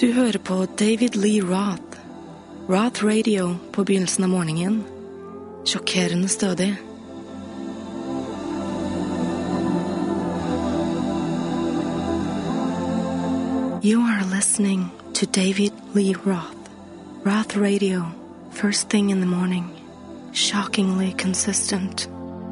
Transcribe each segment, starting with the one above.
Du hører på David Lee Roth. Roth Radio på begynnelsen av morgenen. Sjokkerende stødig. You are listening to David Lee Roth. Roth Radio, first thing in the morning. Shockingly consistent.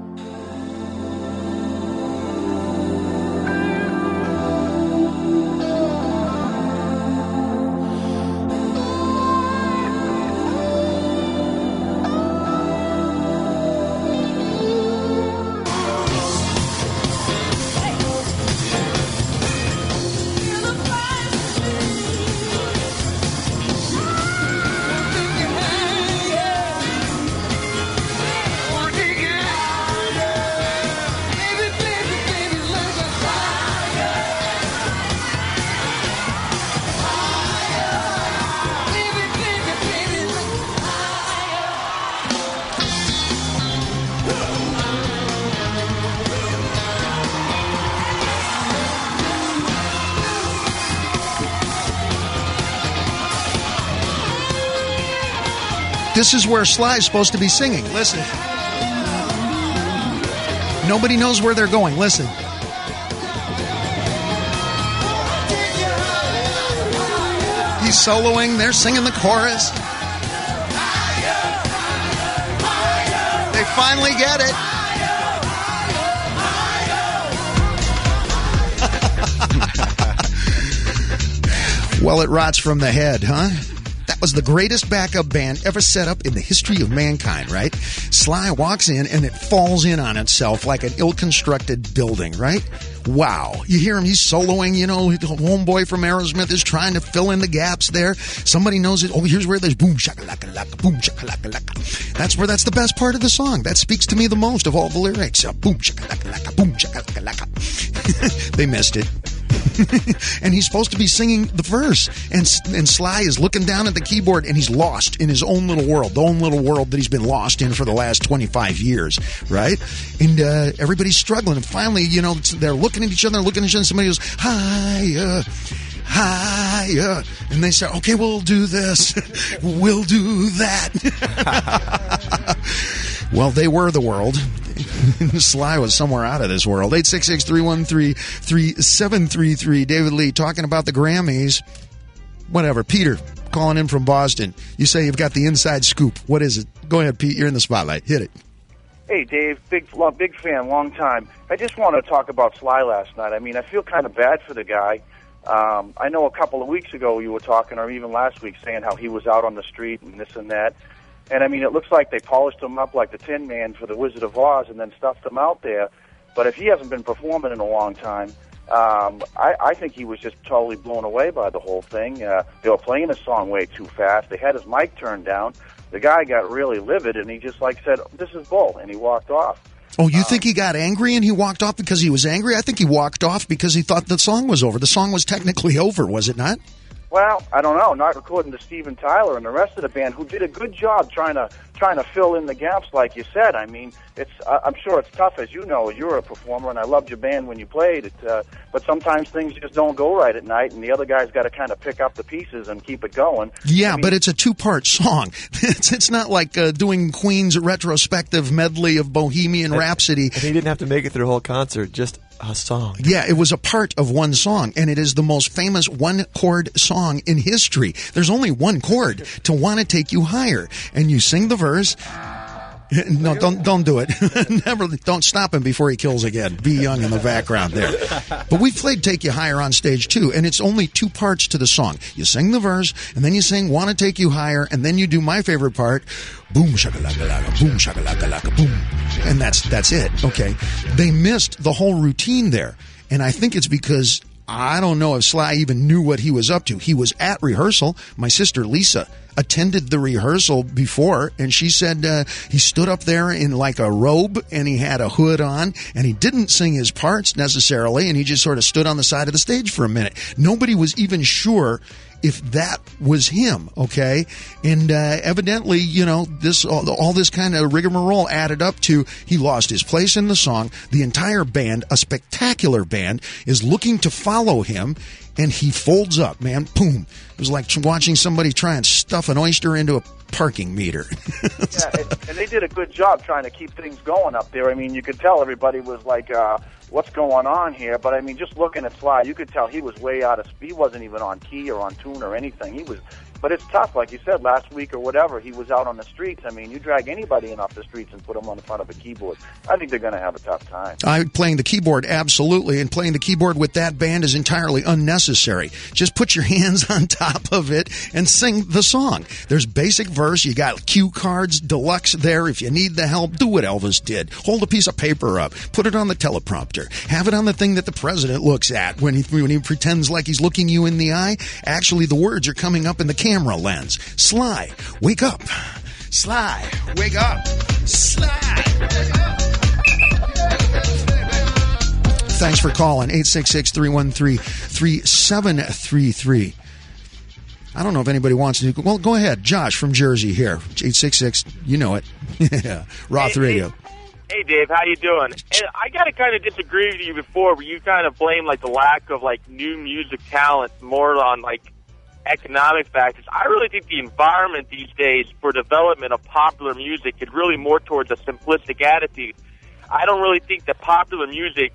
This is where Sly's supposed to be singing. Listen. Nobody knows where they're going. Listen. He's soloing. They're singing the chorus. They finally get it. Well, it rots from the head, huh? Was the greatest backup band ever set up in the history of mankind, right? Sly walks in and it falls in on itself like an ill-constructed building, right? Wow. You hear him, he's soloing, you know, the homeboy from Aerosmith is trying to fill in the gaps there. Somebody knows it. Oh, here's where there's boom, shakalaka-laka, boom, shakalaka-laka. That's the best part of the song. That speaks to me the most of all the lyrics. Boom, shakalaka-laka, boom, shakalaka-laka. They missed it. And he's supposed to be singing the verse, and Sly is looking down at the keyboard, and he's lost in his own little world, the own little world that he's been lost in for the last 25 years, right? And everybody's struggling, and finally, you know, they're looking at each other, and somebody goes, higher, higher, and they say, okay, we'll do this, we'll do that. Well, they were the world. Sly was somewhere out of this world. 866-313-3733. David Lee talking about the Grammys. Whatever. Peter calling in from Boston. You say you've got the inside scoop. What is it? Go ahead, Pete. You're in the spotlight. Hit it. Hey, Dave. Big fan, long time. I just want to talk about Sly last night. I mean, I feel kind of bad for the guy. I know a couple of weeks ago you were talking, or even last week, saying how he was out on the street and this and that. And, I mean, it looks like they polished him up like the Tin Man for the Wizard of Oz and then stuffed him out there. But if he hasn't been performing in a long time, I think he was just totally blown away by the whole thing. They were playing his song way too fast. They had his mic turned down. The guy got really livid, and he just, said, this is bull, and he walked off. Oh, you think he got angry and he walked off because he was angry? I think he walked off because he thought the song was over. The song was technically over, was it not? Well, I don't know. Not according to Steven Tyler and the rest of the band, who did a good job trying to fill in the gaps, like you said. I mean, I'm sure it's tough, as you know. You're a performer, and I loved your band when you played it. But sometimes things just don't go right at night, and the other guy's got to kind of pick up the pieces and keep it going. Yeah, but it's a two-part song. It's not like doing Queen's retrospective medley of Bohemian Rhapsody. And he didn't have to make it through the whole concert. Just a song. Yeah, it was a part of one song, and it is the most famous one-chord song in history. There's only one chord, to Want to Take You Higher, and you sing the verse. No, don't do it. Never. Don't stop him before he kills again. Be Young in the background there. But we played Take You Higher on stage too, and it's only two parts to the song. You sing the verse, and then you sing Want to Take You Higher, and then you do my favorite part, boom shakalaka, boom shakalaka, boom, and that's it. Okay, they missed the whole routine there, and I think it's because I don't know if Sly even knew what he was up to. He was at rehearsal. My sister Lisa attended the rehearsal before, and she said he stood up there in like a robe, and he had a hood on, and he didn't sing his parts necessarily, and he just sort of stood on the side of the stage for a minute. Nobody was even sure if that was him, okay? And evidently, this all this kind of rigmarole added up to he lost his place in the song. The entire band, a spectacular band, is looking to follow him, and he folds up, man. Boom. It was like watching somebody try and stuff an oyster into a parking meter. Yeah, and they did a good job trying to keep things going up there. I mean, you could tell everybody was like, what's going on here? But, I mean, just looking at Sly, you could tell he was way out of speed. He wasn't even on key or on tune or anything. But it's tough, like you said, last week or whatever, he was out on the streets. I mean, you drag anybody in off the streets and put them on the front of a keyboard, I think they're going to have a tough time. Playing the keyboard, absolutely, and playing the keyboard with that band is entirely unnecessary. Just put your hands on top of it and sing the song. There's basic verse, you got cue cards, deluxe there. If you need the help, do what Elvis did. Hold a piece of paper up, put it on the teleprompter, have it on the thing that the president looks at when he pretends like he's looking you in the eye. Actually, the words are coming up in the camera lens. Sly, wake up. Sly, wake up. Sly, wake up. Thanks for calling. 866-313-3733. I don't know if anybody wants to. Well, go ahead. Josh from Jersey here. 866, you know it. Yeah. Roth Radio. Hey, Dave, how you doing? And I got to kind of disagree with you before, where you kind of blame, like, the lack of, like, new music talent more on, like, economic factors. I really think the environment these days for development of popular music is really more towards a simplistic attitude. I don't really think that popular music,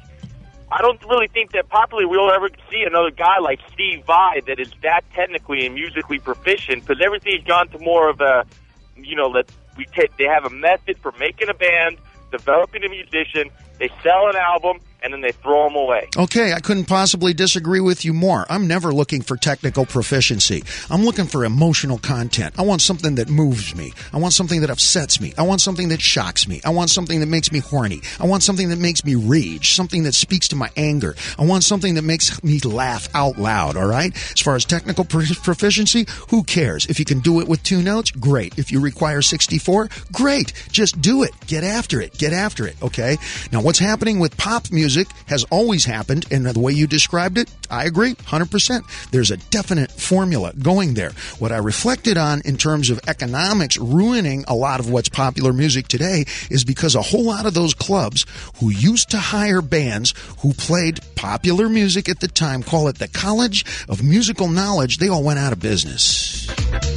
we'll ever see another guy like Steve Vai that is that technically and musically proficient, because everything's gone to more of a, they have a method for making a band, developing a musician, they sell an album, and then they throw them away. Okay, I couldn't possibly disagree with you more. I'm never looking for technical proficiency. I'm looking for emotional content. I want something that moves me. I want something that upsets me. I want something that shocks me. I want something that makes me horny. I want something that makes me rage, something that speaks to my anger. I want something that makes me laugh out loud, all right? As far as technical proficiency, who cares? If you can do it with 2 notes, great. If you require 64, great. Just do it. Get after it. Get after it, okay? Now, what's happening with pop music has always happened, and the way you described it, I agree, 100%. There's a definite formula going there. What I reflected on in terms of economics ruining a lot of what's popular music today is because a whole lot of those clubs who used to hire bands who played popular music at the time, call it the College of Musical Knowledge, they all went out of business.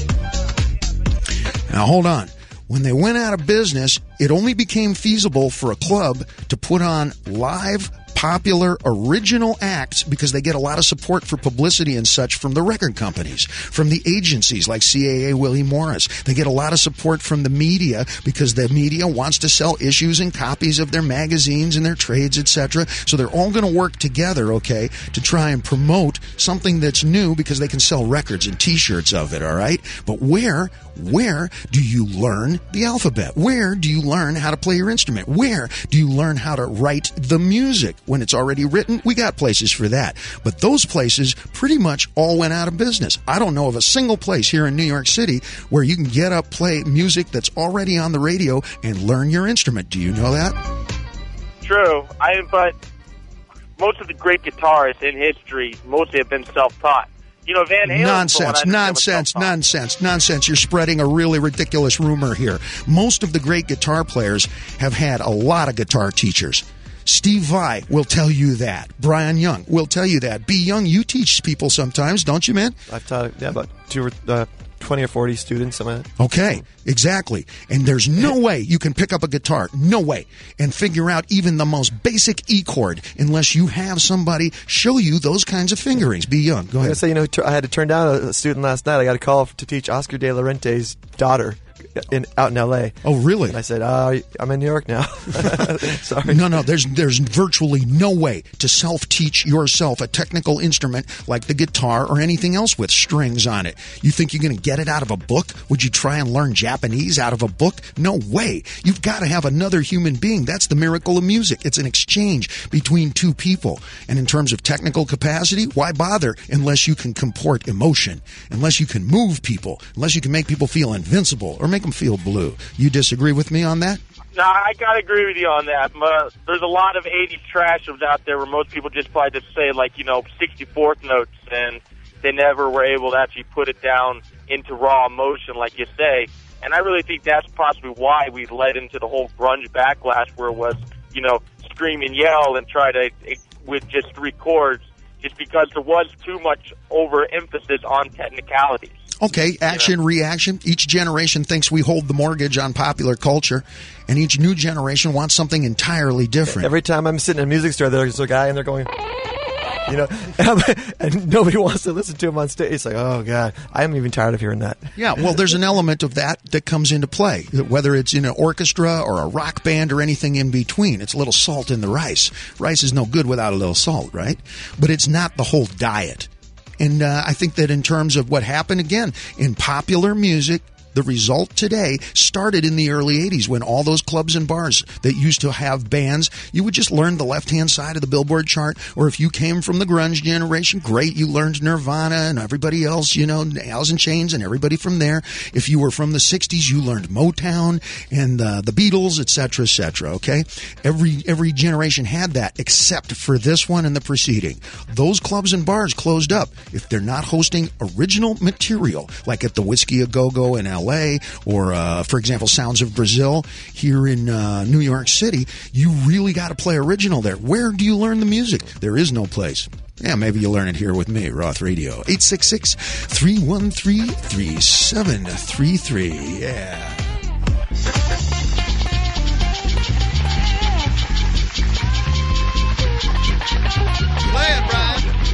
Now, hold on. When they went out of business, it only became feasible for a club to put on live, popular, original acts because they get a lot of support for publicity and such from the record companies, from the agencies like CAA Willie Morris. They get a lot of support from the media because the media wants to sell issues and copies of their magazines and their trades, etc. So they're all going to work together, okay, to try and promote something that's new because they can sell records and T-shirts of it, all right? But where do you learn the alphabet? Where do you learn how to play your instrument? Where do you learn how to write the music? When it's already written, we got places for that. But those places pretty much all went out of business. I don't know of a single place here in New York City where you can get up, play music that's already on the radio, and learn your instrument. Do you know that? True. But most of the great guitarists in history mostly have been self-taught. Van Halen. Nonsense. You're spreading a really ridiculous rumor here. Most of the great guitar players have had a lot of guitar teachers. Steve Vai will tell you that. Brian Young will tell you that. B. Young, you teach people sometimes, don't you, man? I've taught, about 20 or 40 students, something like that. Okay, exactly. And there's no way you can pick up a guitar, no way, and figure out even the most basic E chord unless you have somebody show you those kinds of fingerings. B. Young, go ahead. I had to turn down a student last night. I got a call to teach Oscar De La Rente's daughter out in L.A. Oh, really? And I said, I'm in New York now. Sorry. No, there's virtually no way to self-teach yourself a technical instrument like the guitar or anything else with strings on it. You think you're going to get it out of a book? Would you try and learn Japanese out of a book? No way. You've got to have another human being. That's the miracle of music. It's an exchange between two people. And in terms of technical capacity, why bother unless you can comport emotion, unless you can move people, unless you can make people feel invincible or make them feel blue. You disagree with me on that? No, I gotta agree with you on that. There's a lot of 80s trash out there where most people just probably just say, 64th notes, and they never were able to actually put it down into raw emotion, like you say. And I really think that's possibly why we led into the whole grunge backlash, where it was, you know, scream and yell and try to, with just 3 chords, just because there was too much overemphasis on technicalities. Okay, action, reaction. Each generation thinks we hold the mortgage on popular culture, and each new generation wants something entirely different. Every time I'm sitting in a music store, there's a guy and they're going, you know, and nobody wants to listen to him on stage. It's like, oh, God, I'm even tired of hearing that. Yeah, well, there's an element of that comes into play, whether it's in an orchestra or a rock band or anything in between. It's a little salt in the rice. Rice is no good without a little salt, right? But it's not the whole diet. And I think that in terms of what happened, again, in popular music, the result today started in the early 80s when all those clubs and bars that used to have bands, you would just learn the left-hand side of the Billboard chart. Or if you came from the grunge generation, great, you learned Nirvana and everybody else, you know, Alice in Chains and everybody from there. If you were from the 60s, you learned Motown and the Beatles, et cetera, okay? Every generation had that except for this one and the preceding. Those clubs and bars closed up. If they're not hosting original material, like at the Whiskey A Go-Go in LA, or, for example, Sounds of Brazil here in New York City, you really got to play original there. Where do you learn the music? There is no place. Yeah, maybe you learn it here with me, Roth Radio. 866-313-3733. Yeah. Play it, Brian.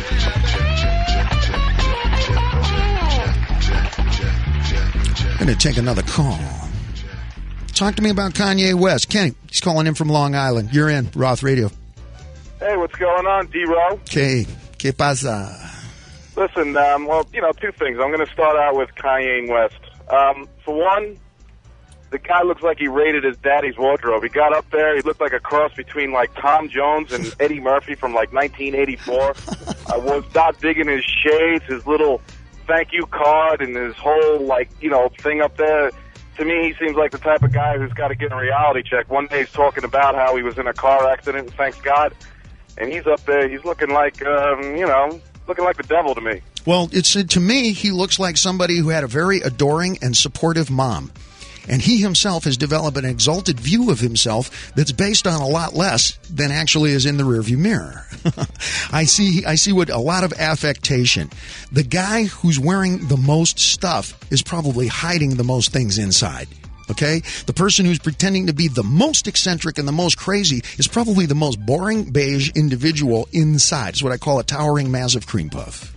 I'm going to take another call. Talk to me about Kanye West. Kenny, he's calling in from Long Island. You're in, Roth Radio. Hey, what's going on, D-Row? ¿Qué pasa? Listen, well, you know, 2 things. I'm going to start out with Kanye West. For one, the guy looks like he raided his daddy's wardrobe. He got up there, he looked like a cross between, like, Tom Jones and Eddie Murphy from, like, 1984. I was not digging his shades, his little thank you card, and his whole, like, you know, thing up there. To me, he seems like the type of guy who's got to get a reality check. One day he's talking about how he was in a car accident, and thanks God, and he's up there, he's looking like, you know, looking like the devil to me. Well, to me, he looks like somebody who had a very adoring and supportive mom. And he himself has developed an exalted view of himself that's based on a lot less than actually is in the rearview mirror. I see what a lot of affectation. The guy who's wearing the most stuff is probably hiding the most things inside. Okay? The person who's pretending to be the most eccentric and the most crazy is probably the most boring beige individual inside. It's what I call a towering mass of cream puff.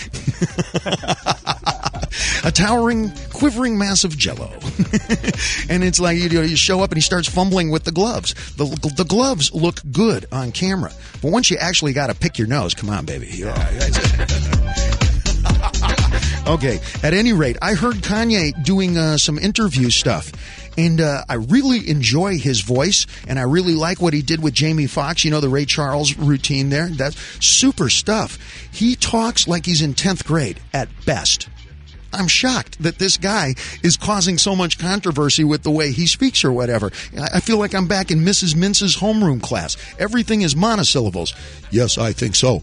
A towering, quivering mass of Jell-O. And it's like, you show up and he starts fumbling with the gloves. The gloves look good on camera. But once you actually got to pick your nose, come on, baby. Yeah. Okay, at any rate, I heard Kanye doing some interview stuff, and I really enjoy his voice, and I really like what he did with Jamie Foxx, you know, the Ray Charles routine there. That's super stuff. He talks like he's in 10th grade at best. I'm shocked that this guy is causing so much controversy with the way he speaks or whatever. I feel like I'm back in Mrs. Mintz's homeroom class. Everything is monosyllables. Yes, I think so.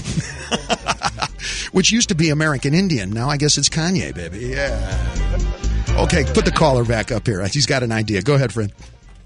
Which used to be American Indian. Now I guess it's Kanye, baby. Yeah. Okay, put the caller back up here. He's got an idea. Go ahead, friend.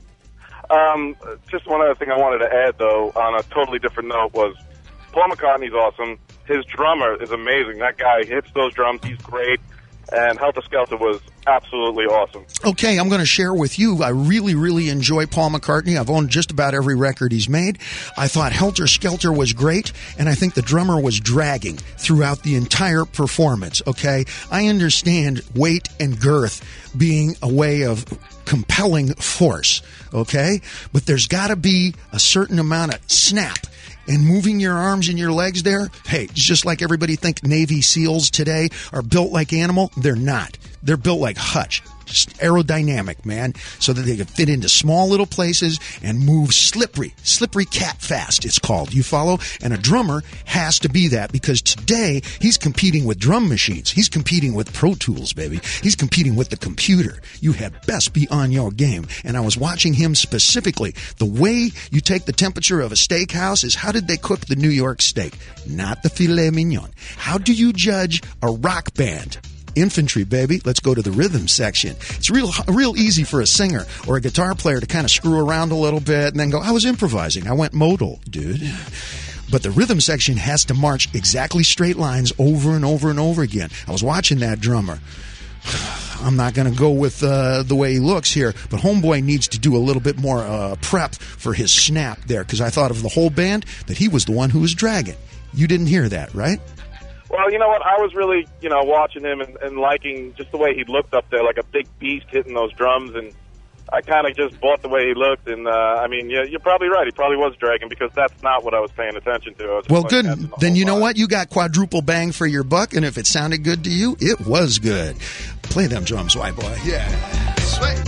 Just one other thing I wanted to add, though, on a totally different note, was Paul McCartney's awesome. His drummer is amazing. That guy hits those drums. He's great. And Helter Skelter was absolutely awesome. Okay, I'm going to share with you. I really, really enjoy Paul McCartney. I've owned just about every record he's made. I thought Helter Skelter was great, and I think the drummer was dragging throughout the entire performance, okay? I understand weight and girth being a way of compelling force, okay? But there's got to be a certain amount of snap. And moving your arms and your legs there, hey, it's just like everybody think Navy SEALs today are built like animal. They're not. They're built like Hutch. just aerodynamic, man, so that they can fit into small little places and move slippery cat fast, it's called. You follow? And a drummer has to be that, because today he's competing with drum machines. He's competing with Pro Tools, baby. He's competing with the computer. You had best be on your game. And I was watching him specifically. The way you take the temperature of a steakhouse is, how did they cook the New York steak? Not the filet mignon. How do you judge a rock band? Infantry, baby. Let's go to the rhythm section. It's real easy for a singer or a guitar player to kind of screw around a little bit and then go, I was improvising. I went modal, dude. But the rhythm section has to march exactly straight lines over and over and over again. I was watching that drummer. I'm not going to go with the way he looks here, but Homeboy needs to do a little bit more prep for his snap there, because I thought of the whole band that he was the one who was dragging. You didn't hear that, right? Well, you know what? I was really, watching him and liking just the way he looked up there, like a big beast hitting those drums, and I kind of just bought the way he looked. And, you're probably right. He probably was dragging, because that's not what I was paying attention to. Well, good. Then you know what? You got quadruple bang for your buck, and if it sounded good to you, it was good. Play them drums, white boy. Yeah. Sweet.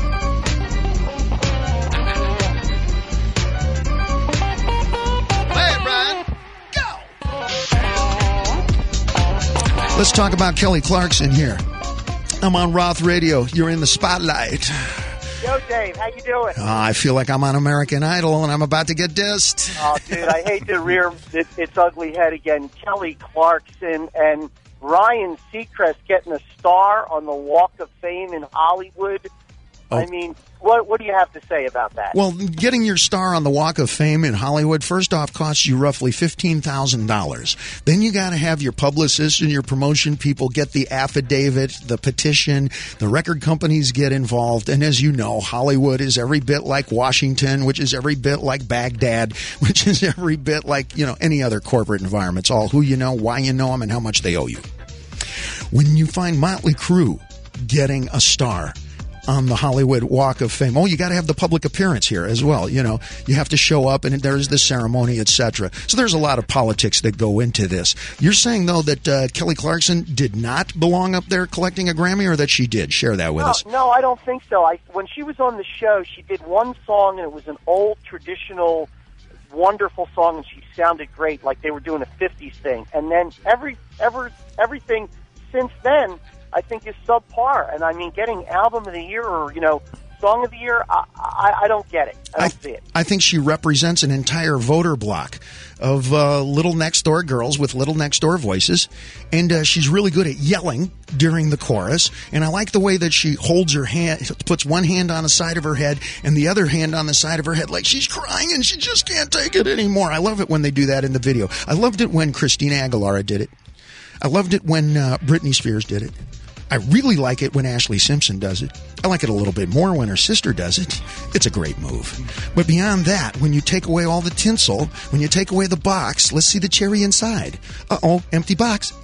Let's talk about Kelly Clarkson here. I'm on Roth Radio. You're in the spotlight. Yo, Dave, how you doing? I feel like I'm on American Idol and I'm about to get dissed. Oh, dude, I hate to rear its ugly head again. Kelly Clarkson and Ryan Seacrest getting a star on the Walk of Fame in Hollywood. Oh. I mean, what do you have to say about that? Well, getting your star on the Walk of Fame in Hollywood, first off, costs you roughly $15,000. Then you got to have your publicist and your promotion people get the affidavit, the petition, the record companies get involved. And as you know, Hollywood is every bit like Washington, which is every bit like Baghdad, which is every bit like, any other corporate environment. It's all who you know, why you know them, and how much they owe you. When you find Motley Crue getting a star on the Hollywood Walk of Fame, you got to have the public appearance here as well. You have to show up, and there's the ceremony, etc. So there's a lot of politics that go into this. You're saying, though, that Kelly Clarkson did not belong up there collecting a Grammy, or that she did? Share that with us. No, I don't think so. When she was on the show, she did one song, and it was an old, traditional, wonderful song, and she sounded great, like they were doing a 50s thing. And then everything since then, I think, is subpar. And I mean, getting album of the year or, song of the year, I don't get it. I don't see it. I think she represents an entire voter block of little next door girls with little next door voices. And she's really good at yelling during the chorus. And I like the way that she holds her hand, puts one hand on the side of her head and the other hand on the side of her head like she's crying and she just can't take it anymore. I love it when they do that in the video. I loved it when Christina Aguilera did it. I loved it when Britney Spears did it. I really like it when Ashley Simpson does it. I like it a little bit more when her sister does it. It's a great move. But beyond that, when you take away all the tinsel, when you take away the box, let's see the cherry inside. Uh-oh, empty box.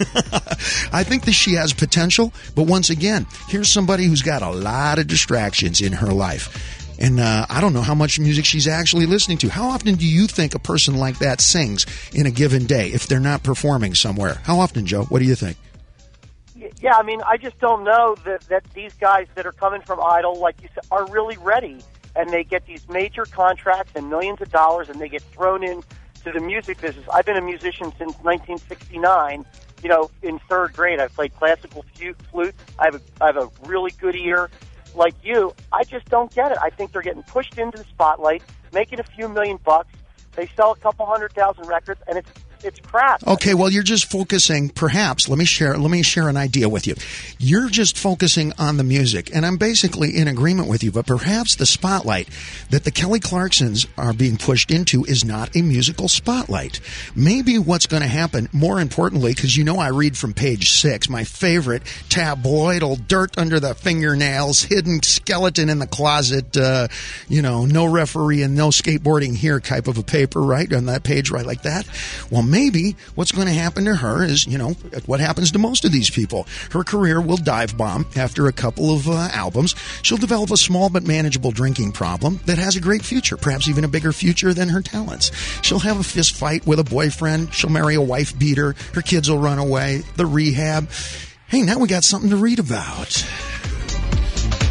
I think that she has potential, but once again, here's somebody who's got a lot of distractions in her life. And I don't know how much music she's actually listening to. How often do you think a person like that sings in a given day if they're not performing somewhere? How often, Joe? What do you think? Yeah, I mean, I just don't know that these guys that are coming from Idol, like you said, are really ready. And they get these major contracts and millions of dollars, and they get thrown into the music business. I've been a musician since 1969. In third grade, I played classical flute. I have a really good ear. Like you, I just don't get it. I think they're getting pushed into the spotlight, making a few $1 million. They sell a couple 100,000 records, and it's crap. Okay, well, you're just focusing, perhaps, let me share an idea with you. You're just focusing on the music, and I'm basically in agreement with you, but perhaps the spotlight that the Kelly Clarksons are being pushed into is not a musical spotlight. Maybe what's going to happen, more importantly, because I read from page 6, my favorite tabloidal dirt under the fingernails, hidden skeleton in the closet, no referee and no skateboarding here type of a paper, right, on that page, right, like that. Well, maybe what's going to happen to her is, what happens to most of these people. Her career will dive bomb after a couple of albums. She'll develop a small but manageable drinking problem that has a great future, perhaps even a bigger future than her talents. She'll have a fist fight with a boyfriend. She'll marry a wife beater. Her kids will run away. The rehab. Hey, now we got something to read about.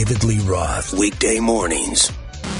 David Lee Roth, weekday mornings.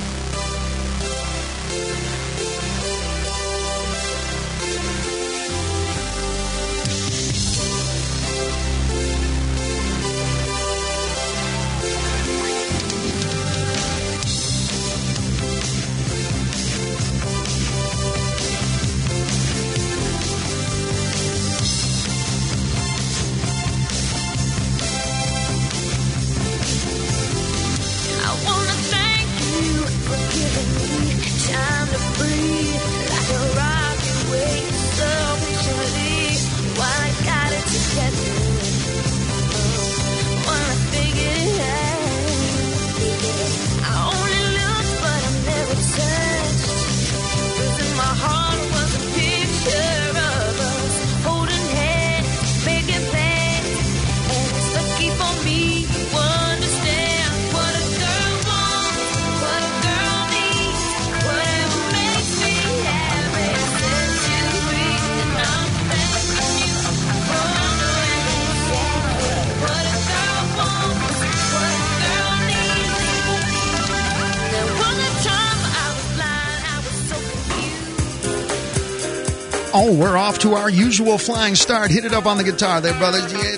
Oh, we're off to our usual flying start. Hit it up on the guitar there, brothers. Yeah.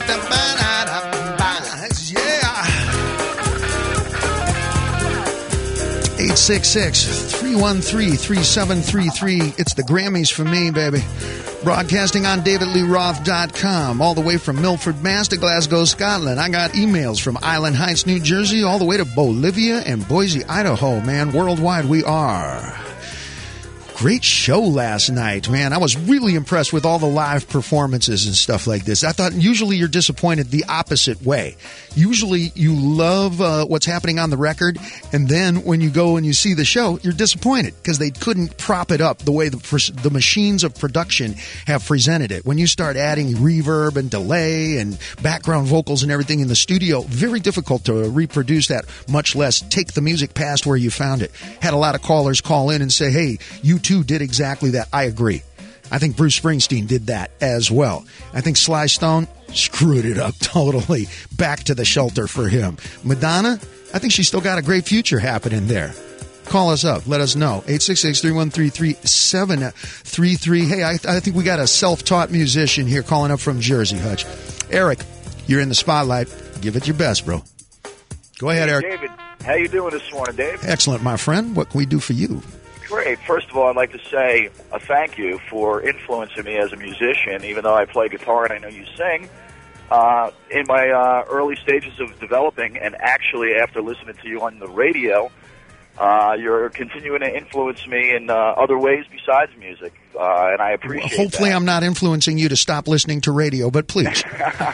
866-313-3733. It's the Grammys for me, baby. Broadcasting on DavidLeeRoth.com, all the way from Milford, Mass to Glasgow, Scotland. I got emails from Island Heights, New Jersey, all the way to Bolivia and Boise, Idaho. Man, worldwide we are. Great show last night, man. I was really impressed with all the live performances and stuff like this. I thought usually you're disappointed the opposite way. Usually you love what's happening on the record, and then when you go and you see the show, you're disappointed because they couldn't prop it up the way the machines of production have presented it. When you start adding reverb and delay and background vocals and everything in the studio, very difficult to reproduce that, much less take the music past where you found it. Had a lot of callers call in and say, hey, you too did exactly that. I agree. I think Bruce Springsteen did that as well. I think Sly Stone screwed it up totally. Back to the Shelter for him. Madonna, I think she's still got a great future happening there. Call us up. Let us know. 866-313-3733. Hey, I think we got a self-taught musician here calling up from Jersey, Hutch. Eric, you're in the spotlight. Give it your best, bro. Go ahead, Eric. David, how you doing this morning, Dave? Excellent, my friend. What can we do for you? Great. First of all, I'd like to say a thank you for influencing me as a musician, even though I play guitar and I know you sing. In my early stages of developing, and actually after listening to you on the radio, you're continuing to influence me in other ways besides music, and I appreciate Hopefully that. I'm not influencing you to stop listening to radio, but please.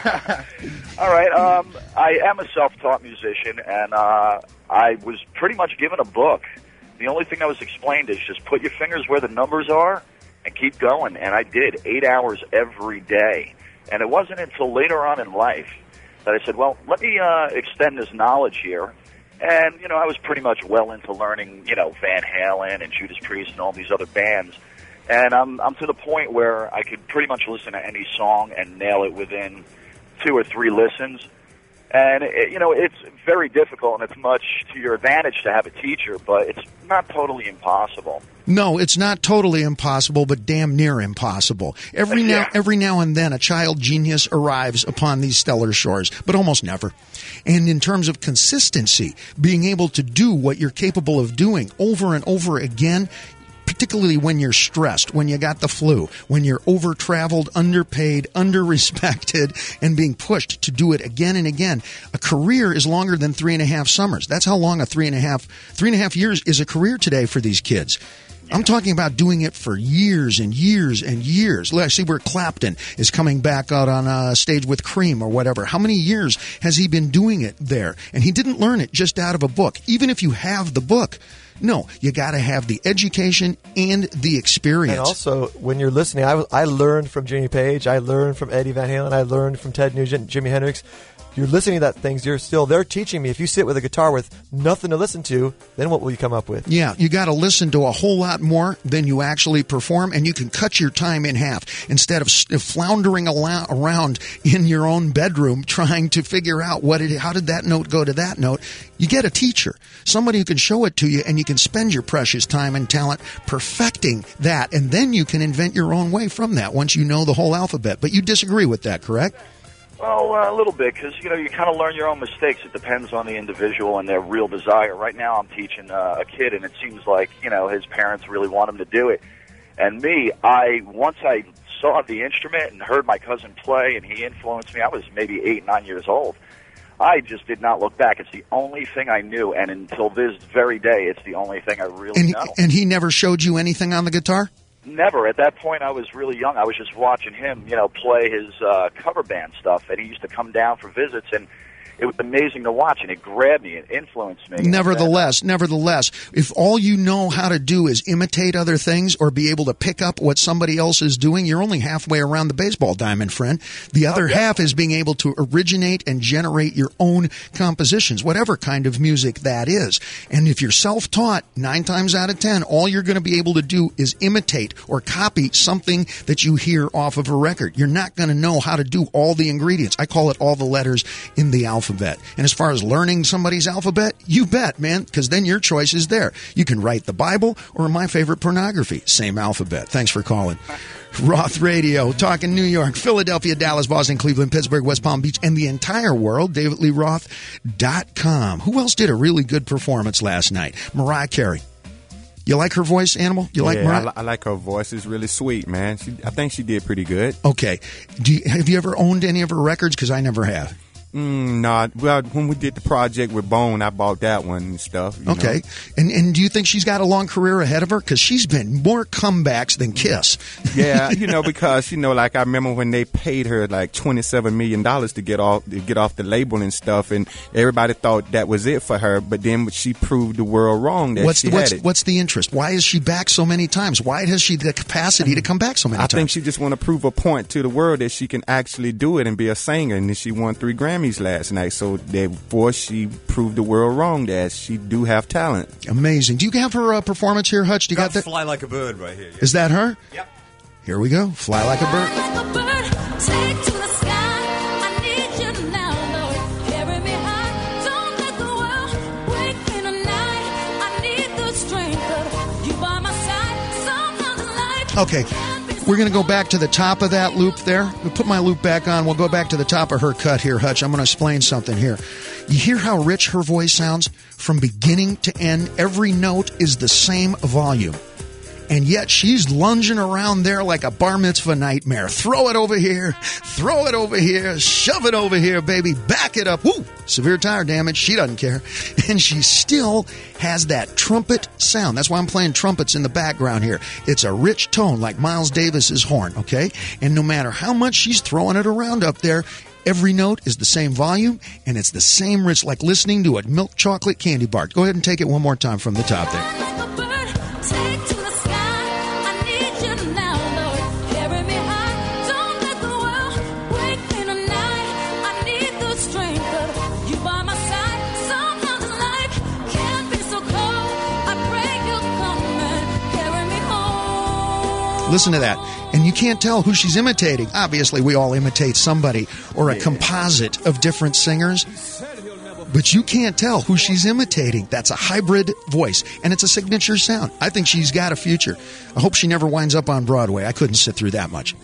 All right. I am a self-taught musician, and I was pretty much given a book. The only thing that was explained is just put your fingers where the numbers are and keep going. And I did 8 hours every day. And it wasn't until later on in life that I said, well, let me extend this knowledge here. And, I was pretty much well into learning, Van Halen and Judas Priest and all these other bands. And I'm to the point where I could pretty much listen to any song and nail it within 2 or 3 listens. And, it's very difficult, and it's much to your advantage to have a teacher, but it's not totally impossible. No, it's not totally impossible, but damn near impossible. Every now and then, a child genius arrives upon these stellar shores, but almost never. And in terms of consistency, being able to do what you're capable of doing over and over again, particularly when you're stressed, when you got the flu, when you're over-traveled, underpaid, under-respected, and being pushed to do it again and again. A career is longer than 3.5 summers. That's how long 3.5 years is a career today for these kids. I'm talking about doing it for years and years and years. Let's see where Clapton is coming back out on a stage with Cream or whatever. How many years has he been doing it there? And he didn't learn it just out of a book. Even if you have the book, no, you got to have the education and the experience. And also, when you're listening, I learned from Jimmy Page, I learned from Eddie Van Halen, I learned from Ted Nugent, Jimi Hendrix. you're listening to that things. They're teaching me. If you sit with a guitar with nothing to listen to, then what will you come up with? Yeah, you got to listen to a whole lot more than you actually perform, and you can cut your time in half. Instead of floundering around in your own bedroom trying to figure out how did that note go to that note, you get a teacher, somebody who can show it to you, and you can spend your precious time and talent perfecting that, and then you can invent your own way from that once you know the whole alphabet. But you disagree with that, correct? Well, a little bit, because, you kind of learn your own mistakes. It depends on the individual and their real desire. Right now I'm teaching a kid, and it seems like, his parents really want him to do it. And me, once I saw the instrument and heard my cousin play, and he influenced me, I was maybe 8, 9 years old. I just did not look back. It's the only thing I knew, and until this very day, it's the only thing I really know. And he never showed you anything on the guitar? Never. At that point, I was really young. I was just watching him, play his cover band stuff, and he used to come down for visits, and it was amazing to watch, and it grabbed me, it influenced me. Nevertheless, if all you know how to do is imitate other things or be able to pick up what somebody else is doing, you're only halfway around the baseball diamond, friend. The other half is being able to originate and generate your own compositions, whatever kind of music that is. And if you're self-taught, 9 times out of 10, all you're going to be able to do is imitate or copy something that you hear off of a record. You're not going to know how to do all the ingredients. I call it all the letters in the alphabet. And as far as learning somebody's alphabet, you bet, man, because then your choice is there. You can write the Bible or my favorite, pornography. Same alphabet. Thanks for calling. Roth Radio, talking New York, Philadelphia, Dallas, Boston, Cleveland, Pittsburgh, West Palm Beach, and the entire world. DavidLeeRoth.com. Who else did a really good performance last night? Mariah Carey. You like her voice, Animal? You like Mariah? I like her voice. It's really sweet, man. I think she did pretty good. Okay. Have you ever owned any of her records? Because I never have. No. Well, when we did the project with Bone, I bought that one and stuff. Okay. And do you think she's got a long career ahead of her? Because she's been more comebacks than Kiss. Yeah, because, like I remember when they paid her like $27 million to get off the label and stuff, and everybody thought that was it for her, but then she proved the world wrong that she had it. What's the interest? Why is she back so many times? Why has she the capacity to come back so many times? I think she just want to prove a point to the world that she can actually do it and be a singer, and then she won 3 Grammys last night, so therefore she proved the world wrong that she do have talent. Amazing. Do you have her performance here, Hutch? Do you got that? Fly Like a Bird right here. Yeah. Is that her? Yep. Here we go. Fly Like a Bird. Take to the sky. I need you now, Lord. Carry me high. Don't let the world wake me tonight. I need the strength of you by my side. Sometimes in life. Okay. We're going to go back to the top of that loop there. We'll put my loop back on. We'll go back to the top of her cut here, Hutch. I'm going to explain something here. You hear how rich her voice sounds? From beginning to end, every note is the same volume. And yet she's lunging around there like a bar mitzvah nightmare. Throw it over here, shove it over here, baby. Back it up. Woo! Severe tire damage. She doesn't care. And she still has that trumpet sound. That's why I'm playing trumpets in the background here. It's a rich tone like Miles Davis's horn, okay? And no matter how much she's throwing it around up there, every note is the same volume, and it's the same rich, like listening to a milk chocolate candy bar. Go ahead and take it one more time from the top there. Listen to that. And you can't tell who she's imitating. Obviously, we all imitate somebody or a composite of different singers. But you can't tell who she's imitating. That's a hybrid voice, and it's a signature sound. I think she's got a future. I hope she never winds up on Broadway. I couldn't sit through that much.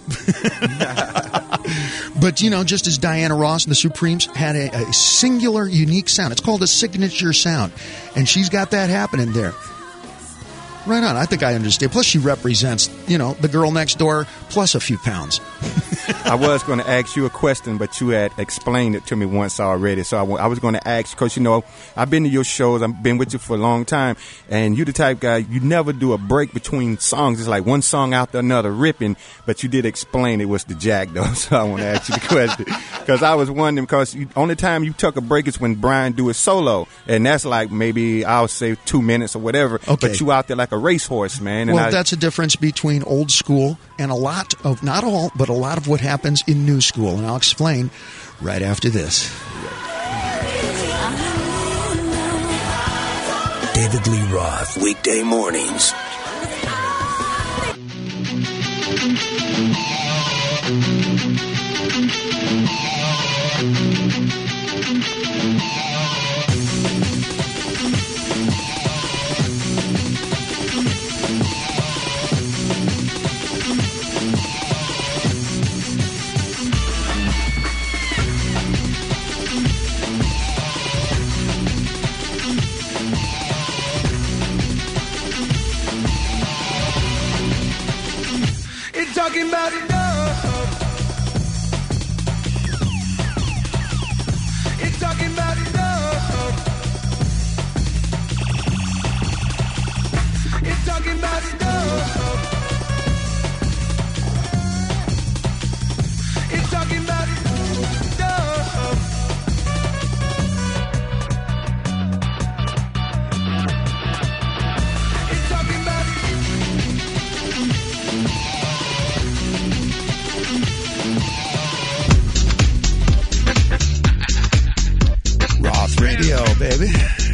But, just as Diana Ross and the Supremes had a singular, unique sound. It's called a signature sound. And she's got that happening there. Right on. I think I understand. Plus, she represents, the girl next door plus a few pounds. I was going to ask you a question, but you had explained it to me once already. So I was going to ask, because, I've been to your shows. I've been with you for a long time. And you're the type guy, you never do a break between songs. It's like one song after another ripping. But you did explain it was the jack, though. So I want to ask you the question. Because I was wondering, because only time you took a break is when Brian do a solo. And that's like maybe, I'll say 2 minutes or whatever. Okay. But you out there like a racehorse, man. And that's a difference between old school and a lot of, not all, but a lot of what happened happens in New School, and I'll explain right after this. David Lee Roth, weekday mornings. Talking about love. It's talking about love. It's talking about love. It's talking about love. It's talking about Roth Radio, baby.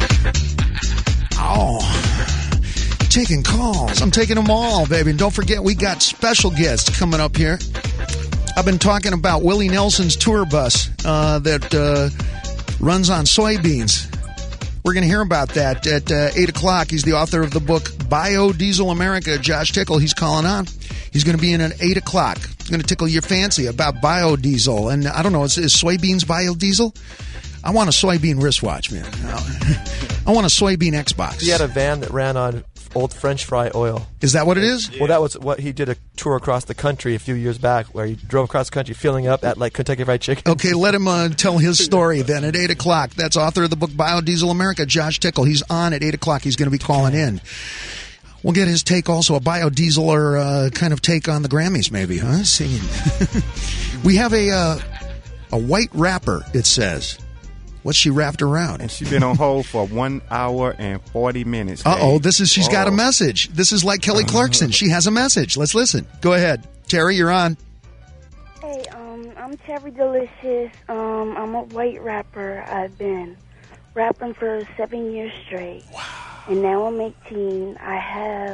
Oh, taking calls. I'm taking them all, baby. And don't forget, we got special guests coming up here. I've been talking about Willie Nelson's tour bus that runs on soybeans. We're going to hear about that at 8 o'clock. He's the author of the book Biodiesel America. Josh Tickle, he's calling on. He's going to be in at 8 o'clock. He's going to tickle your fancy about biodiesel. And I don't know, is soybeans biodiesel? I want a soybean wristwatch, man. I want a soybean Xbox. He had a van that ran on old French fry oil. Is that what it is? Well, that was what he did, a tour across the country a few years back where he drove across the country filling up at like Kentucky Fried Chicken. Okay, let him tell his story then at 8 o'clock. That's author of the book Biodiesel America, Josh Tickle. He's on at 8 o'clock. He's going to be calling in. We'll get his take also, a biodieseler kind of take on the Grammys maybe, huh? Singing. We have a white rapper, it says. What's she wrapped around? And she's been on hold for 1 hour and 40 minutes. Uh-oh, she's got a message. This is like Kelly Clarkson. She has a message. Let's listen. Go ahead. Terry, you're on. Hey, I'm Terry Delicious. I'm a white rapper. I've been rapping for 7 years straight. Wow. And now I'm 18. I have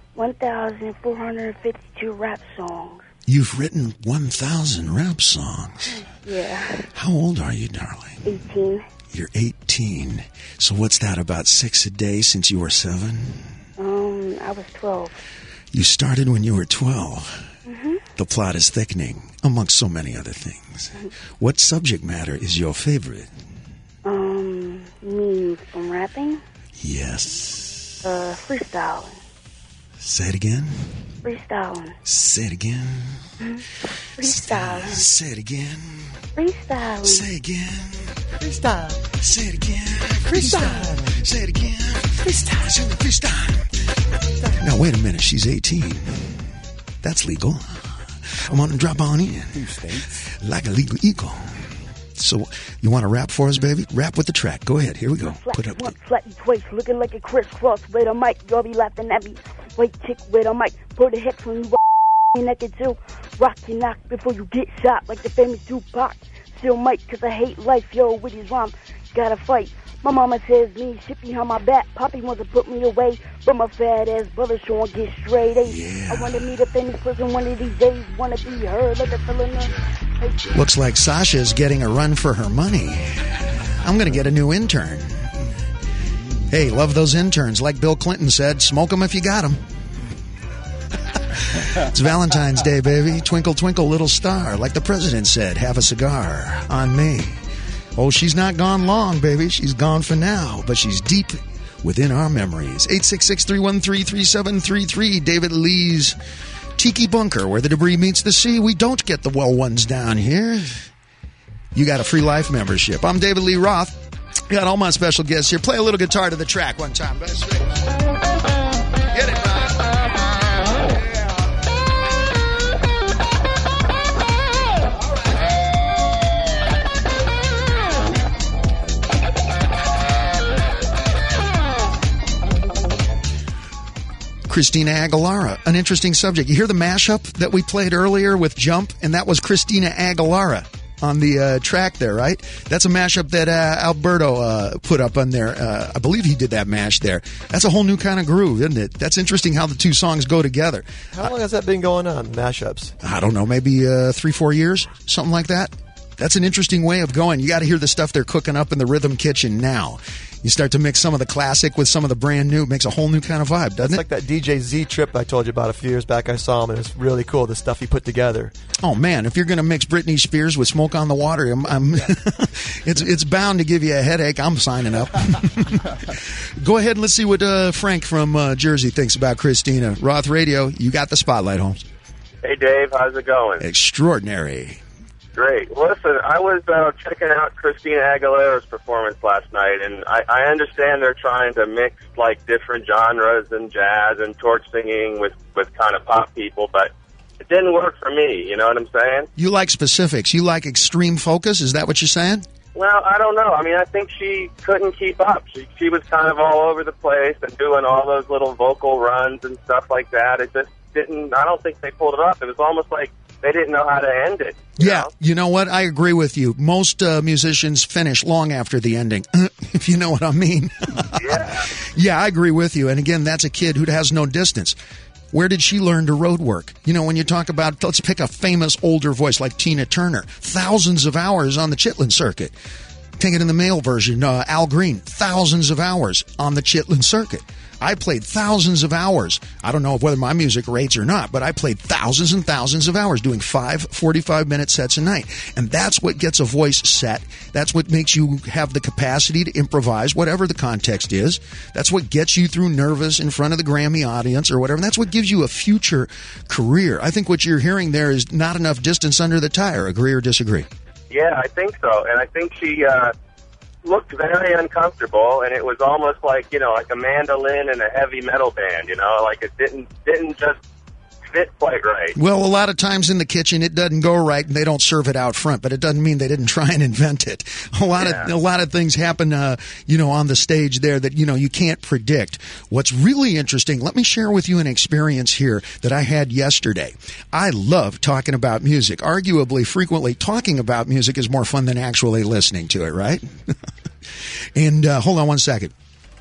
1,452 rap songs. You've written 1,000 rap songs. Yeah. How old are you, darling? 18. You're 18. So what's that, about 6 a day since you were 7? I was 12. You started when you were 12. Mm-hmm. The plot is thickening, amongst so many other things. Mm-hmm. What subject matter is your favorite? You mean from rapping? Yes. Freestyling. Say it again. Freestyling. Say it again. Freestyling. Say it again. Freestyling. Say again. Freestyle. Say it again. Freestyle. Say it again. Freestyle. Say it freestyle. Now, wait a minute. She's 18. That's legal. I want to drop on in. Like a legal eagle. So, you want to rap for us, baby? Rap with the track. Go ahead. Here we go. Put up. Once, flatty twice, looking like a crisscross with a mic. Y'all be laughing at me. White chick with a mic. Put a hex on you. Naked too. Rock your knock before you get shot like the famous Tupac. Still mic, cause I hate life, yo, with his rhyme. Gotta fight. My mama says me shit behind my back. Poppy wants to put me away, but my fat ass brother Sean get straight A. Yeah. I wanna meet up in this prison one of these days. Wanna be heard like a felon. Looks like Sasha's getting a run for her money. I'm gonna get a new intern. Hey, love those interns. Like Bill Clinton said, smoke them if you got them. It's Valentine's Day, baby. Twinkle, twinkle, little star. Like the president said, have a cigar on me. Oh, she's not gone long, baby. She's gone for now, but she's deep within our memories. 866-313-3733. David Lee's Tiki Bunker, where the debris meets the sea. We don't get the well ones down here. You got a free life membership. I'm David Lee Roth. Got all my special guests here. Play a little guitar to the track one time. Get it, man. Christina Aguilera, an interesting subject. You hear the mashup that we played earlier with Jump, and that was Christina Aguilera on the track there, right? That's a mashup that Alberto put up on there. I believe he did that mash there. That's a whole new kind of groove, isn't it? That's interesting how the two songs go together. How long has that been going on, mashups? I don't know, maybe 3-4 years, something like that. That's an interesting way of going. You got to hear the stuff they're cooking up in the Rhythm Kitchen now. You start to mix some of the classic with some of the brand new. It makes a whole new kind of vibe, doesn't it? It's like that DJ Z trip I told you about a few years back. I saw him, and it was really cool, the stuff he put together. Oh, man, if you're going to mix Britney Spears with Smoke on the Water, it's bound to give you a headache. I'm signing up. Go ahead and let's see what Frank from Jersey thinks about Christina. Roth Radio, you got the spotlight, Holmes. Hey, Dave, how's it going? Extraordinary. Great. Listen, I was checking out Christina Aguilera's performance last night, and I understand they're trying to mix, like, different genres and jazz and torch singing with kind of pop people, but it didn't work for me, you know what I'm saying? You like specifics. You like extreme focus. Is that what you're saying? Well, I don't know. I mean, I think she couldn't keep up. She was kind of all over the place and doing all those little vocal runs and stuff like that. It just didn't, I don't think they pulled it off. It was almost like they didn't know how to end it. Yeah, you know what? I agree with you. Most musicians finish long after the ending, if you know what I mean. Yeah. Yeah, I agree with you. And again, that's a kid who has no distance. Where did she learn to road work? You know, when you talk about, let's pick a famous older voice like Tina Turner, thousands of hours on the Chitlin circuit. Take it in the male version, Al Green, thousands of hours on the Chitlin circuit. I played thousands of hours. I don't know whether my music rates or not, but I played thousands and thousands of hours doing 5 45-minute sets a night. And that's what gets a voice set. That's what makes you have the capacity to improvise, whatever the context is. That's what gets you through nervous in front of the Grammy audience or whatever. And that's what gives you a future career. I think what you're hearing there is not enough distance under the tire. Agree or disagree? Yeah, I think so. And I think she looked very uncomfortable, and it was almost like, you know, like a mandolin in a heavy metal band, you know, like it didn't just fit quite right. Well, a lot of times in the kitchen it doesn't go right and they don't serve it out front, but it doesn't mean they didn't try and invent it. A lot of things happen you know, on the stage there that, you know, you can't predict. What's really interesting, let me share with you an experience here that I had yesterday. I love talking about music. Arguably, frequently talking about music is more fun than actually listening to it, right? And hold on one second.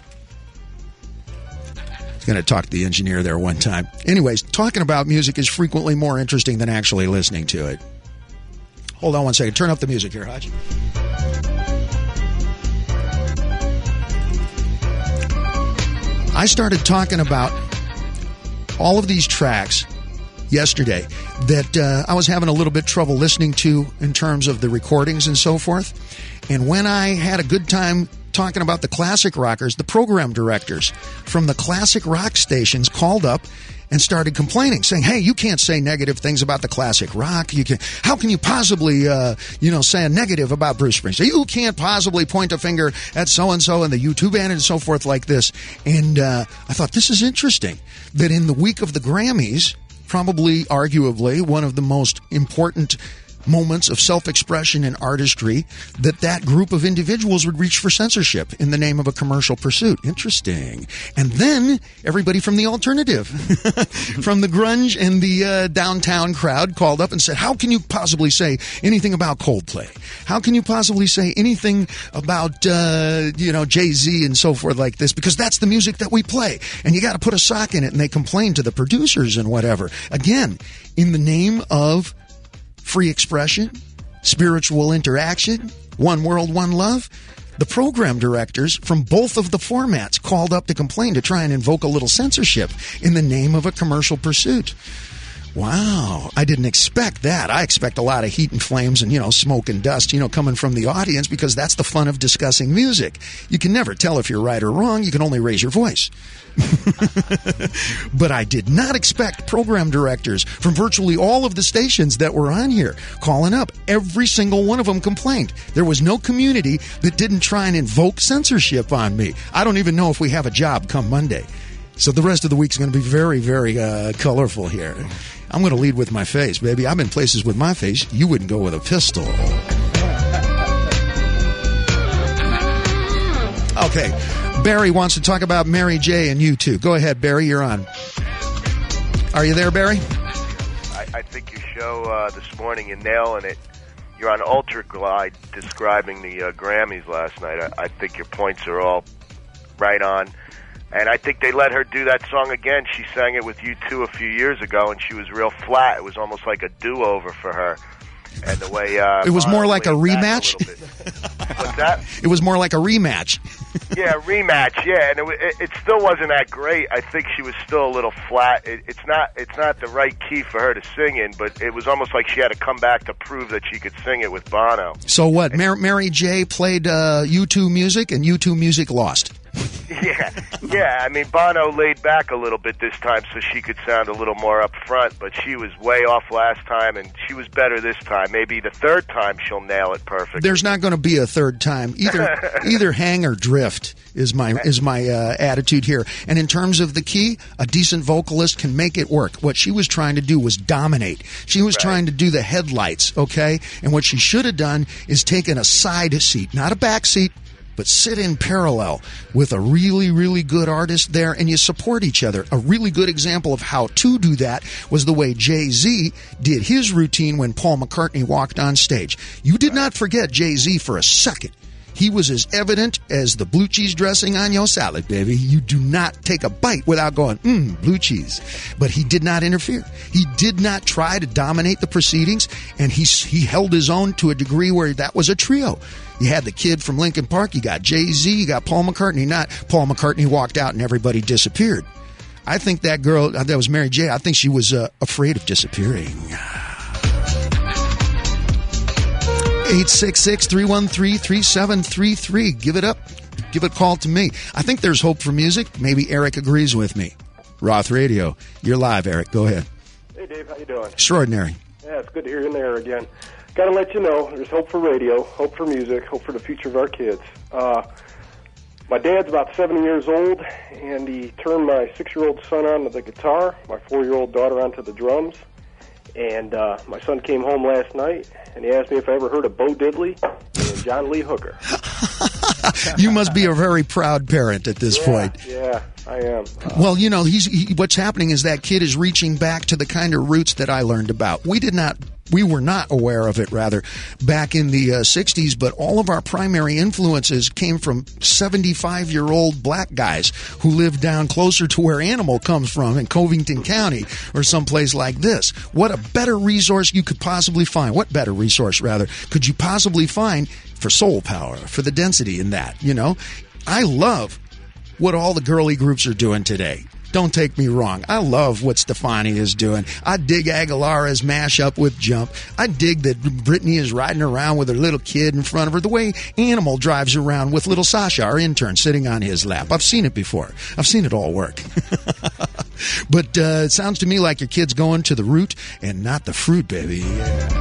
Going to talk to the engineer there one time. Anyways, talking about music is frequently more interesting than actually listening to it. Hold on one second. Turn up the music here, Hodge. I started talking about all of these tracks yesterday that I was having a little bit trouble listening to in terms of the recordings and so forth. And when I had a good time talking about the classic rockers, the program directors from the classic rock stations called up and started complaining, saying, hey, you can't say negative things about the classic rock. How can you possibly, say a negative about Bruce Springsteen? You can't possibly point a finger at so-and-so and the U2 band and so forth like this. And I thought, this is interesting, that in the week of the Grammys, probably, arguably, one of the most important moments of self-expression and artistry, that group of individuals would reach for censorship in the name of a commercial pursuit. Interesting. And then everybody from the alternative, from the grunge and the downtown crowd called up and said, how can you possibly say anything about Coldplay? How can you possibly say anything about, Jay-Z and so forth like this? Because that's the music that we play. And you got to put a sock in it. And they complain to the producers and whatever. Again, in the name of free expression, spiritual interaction, one world, one love. The program directors from both of the formats called up to complain to try and invoke a little censorship in the name of a commercial pursuit. Wow, I didn't expect that. I expect a lot of heat and flames and, smoke and dust, coming from the audience, because that's the fun of discussing music. You can never tell if you're right or wrong. You can only raise your voice. But I did not expect program directors from virtually all of the stations that were on here calling up. Every single one of them complained. There was no community that didn't try and invoke censorship on me. I don't even know if we have a job come Monday. So the rest of the week's going to be very, very colorful here. I'm going to lead with my face, baby. I'm in places with my face. You wouldn't go with a pistol. Okay. Barry wants to talk about Mary J. and U2. Go ahead, Barry. You're on. Are you there, Barry? I think your show this morning, you're nailing it. You're on Ultra Glide describing the Grammys last night. I think your points are all right on. And I think they let her do that song again. She sang it with U2 a few years ago, and she was real flat. It was almost like a do-over for her. And the way it was more like a rematch. What's that? It was more like a rematch. Yeah, rematch. Yeah, and it still wasn't that great. I think she was still a little flat. It's not the right key for her to sing in, but it was almost like she had to come back to prove that she could sing it with Bono. So what? Mary J played U2 music, and U2 music lost. Yeah. I mean, Bono laid back a little bit this time so she could sound a little more up front, but she was way off last time, and she was better this time. Maybe the third time she'll nail it perfect. There's not going to be a third time. Either hang or drift is my attitude here. And in terms of the key, a decent vocalist can make it work. What she was trying to do was dominate. She was trying to do the headlights, okay? And what she should have done is taken a side seat, not a back seat, but sit in parallel with a really, really good artist there, and you support each other. A really good example of how to do that was the way Jay-Z did his routine when Paul McCartney walked on stage. You did not forget Jay-Z for a second. He was as evident as the blue cheese dressing on your salad, baby. You do not take a bite without going, blue cheese. But he did not interfere. He did not try to dominate the proceedings, and he held his own to a degree where that was a trio. You had the kid from Linkin Park, you got Jay-Z, you got Paul McCartney. Not Paul McCartney walked out and everybody disappeared. I think that girl, that was Mary J., I think she was afraid of disappearing. 866-313-3733. Give it up. Give a call to me. I think there's hope for music. Maybe Eric agrees with me. Roth Radio. You're live, Eric. Go ahead. Hey, Dave. How you doing? Extraordinary. Yeah, it's good to hear you in there again. Got to let you know, there's hope for radio, hope for music, hope for the future of our kids. My dad's about 70 years old, and he turned my 6-year-old son onto the guitar, my 4-year-old daughter onto the drums. And my son came home last night, and he asked me if I ever heard of Bo Diddley and John Lee Hooker. You must be a very proud parent at this point. Yeah, I am. Well, you know, what's happening is that kid is reaching back to the kind of roots that I learned about. We were not aware of it, rather, back in the 60s, but all of our primary influences came from 75-year-old black guys who lived down closer to where Animal comes from in Covington County or someplace like this. What a better resource you could possibly find. What better resource, rather, could you possibly find for soul power, for the density in that, you know? I love what all the girly groups are doing today. Don't take me wrong. I love what Stefani is doing. I dig Aguilera's mashup with Jump. I dig that Britney is riding around with her little kid in front of her. The way Animal drives around with little Sasha, our intern, sitting on his lap. I've seen it before. I've seen it all work. But it sounds to me like your kid's going to the root and not the fruit, baby. Yeah.